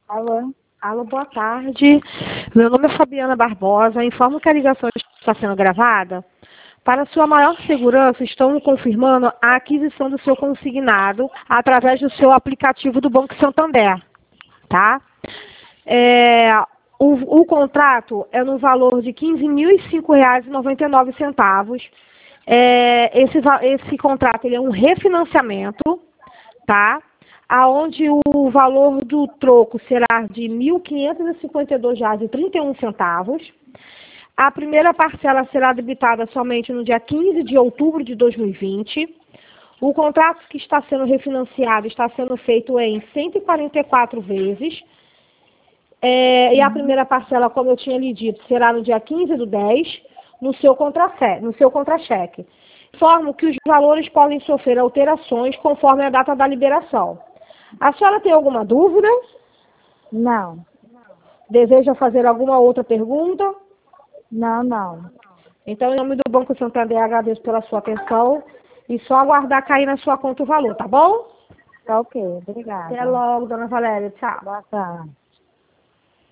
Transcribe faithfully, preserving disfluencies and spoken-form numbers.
Alô? Alô, boa tarde. Meu nome é Fabiana Barbosa. Informo que a ligação está sendo gravada. Para sua maior segurança, estamos confirmando a aquisição do seu consignado através do seu aplicativo do Banco Santander, tá? É, o, o contrato é no valor de quinze mil e cinco reais e noventa e nove centavos. É, esse, esse contrato ele é um refinanciamento, tá? Aonde o valor do troco será de mil quinhentos e cinquenta e dois reais e trinta e um centavos. A primeira parcela será debitada somente no dia quinze de outubro de dois mil e vinte. O contrato que está sendo refinanciado está sendo feito em cento e quarenta e quatro vezes. É, e a primeira parcela, como eu tinha lhe dito, será no dia quinze do dez, no seu contra-cheque. No seu contra-cheque. Informo que os valores podem sofrer alterações conforme a data da liberação. A senhora tem alguma dúvida? Não. Deseja fazer alguma outra pergunta? Não, não. Então, em nome do Banco Santander, agradeço pela sua atenção e só aguardar cair na sua conta o valor, tá bom? Tá ok, obrigada. Até logo, dona Valéria. Tchau. Boa tarde.